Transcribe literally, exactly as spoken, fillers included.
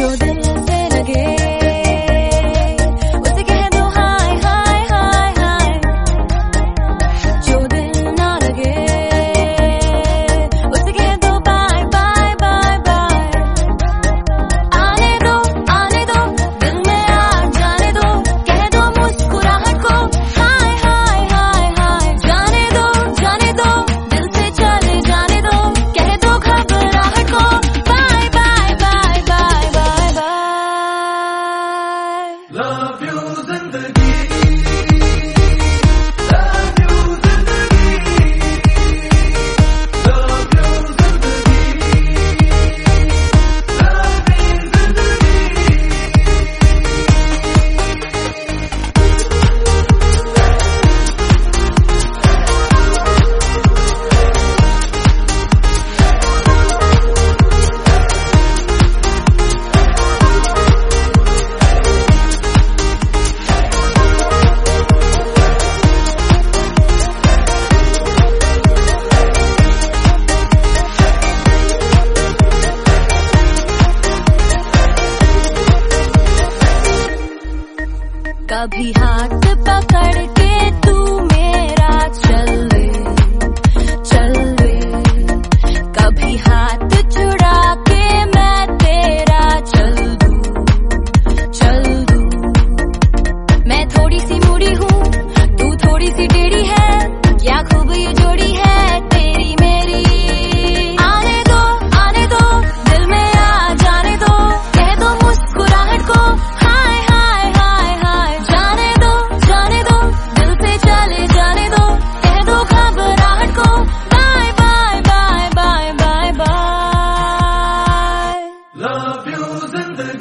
जो दिल से लगे उसे कह दो हाय हाय हाय हाय, जो दिल ना लगे उसे कह दो बाय बाय बाय बाय। आने दो आने दो दिल में आ जाने दो, कह दो मुस्कुराहट को हाय हाय हाय हाय। जाने दो जाने दो दिल से चले जाने दो, कह दो घबराहट को bye bye bye bye bye bye. Love you जिंदगी, love you जिंदगी, love you जिंदगी, love me कभी हाथ पकड़ के तू मेरा चल ले चल ले, कभी हाथ छुड़ा के मैं तेरा चल दूं चल दूं। मैं थोड़ी सी मुड़ी हूँ तू थोड़ी सी टेढ़ी है, क्या खूब ये जोड़ी है तेरी मेरी। आने दो आने दो दिल में आ जाने दो, कह दो मुस्कुराहट को हाय हाय हाय हाय। जाने दो जाने दो दिल से चले जाने दो, कह दो घबराहट को bye bye bye bye bye bye. love you जिंदगी।